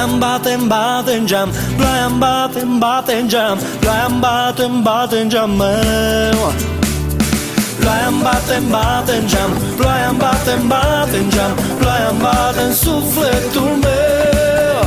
Ploaia-mi bate-mi bate în geam, ploaia-mi bate-mi bate în geam, ploaia-mi bate-mi bate în geam meu. Ploaia-mi bate-mi bate în geam, ploaia-mi bate-mi bate în geam, ploaia-mi bate în sufletul meu.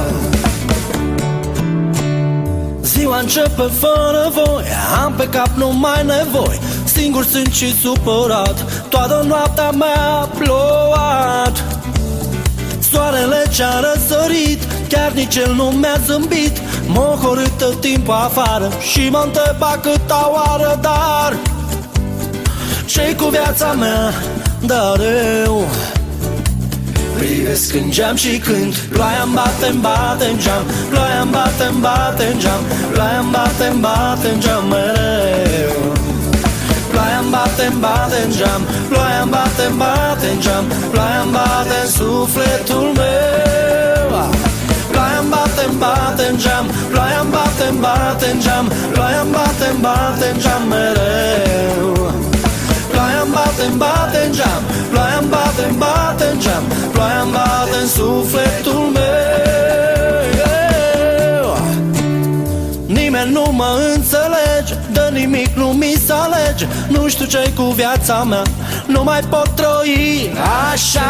Ziua începe fără voi, am pe cap numai nevoi, singur sunt și supărat, toată noaptea mi-a plouat. Soarele ce-a răsărit, chiar nici el nu mi-a zâmbit, m-a hărât tot timpul afară și m-a întrebat câta oară, dar ce-i cu viața mea, dar eu privesc în geam și cânt. Ploaia-mi bate-mi bate în geam, ploaia-mi bate-mi bate în geam, ploaia-mi bate-mi bate în geam mereu. Ploaia-mi bate-mi bate în geam, ploaia-mi bate-mi bate în geam, ploaia-mi bate în sufletul meu. Ploaia-mi bate-mi bate în geam, ploaia-mi bate-mi bate în geam, ploaia-mi bate-mi bate în geam mereu. Ploaia-mi bate-mi bate în geam, ploaia-mi bate-mi bate în geam, ploaia-mi bate în sufletul meu. Nimeni nu mă înțelege, de nimic nu mi se alege, nu știu ce-i cu viața mea, nu mai pot trăi așa.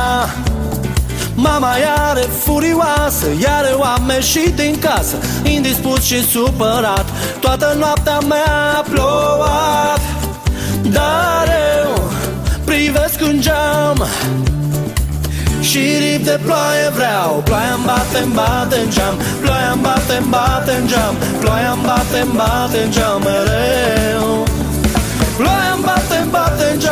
Mama iară furioasă, iar eu am ieșit din casă, indispus și supărat, toată noaptea mi-a plouat. Dar eu privesc în geam și rip de ploaie vreau. Ploaia-mi bate-mi bate în geam, ploaia-mi bate-mi bate în geam, ploaia-mi bate-mi bate în geam mereu. Ploaia-mi bate-mi bate în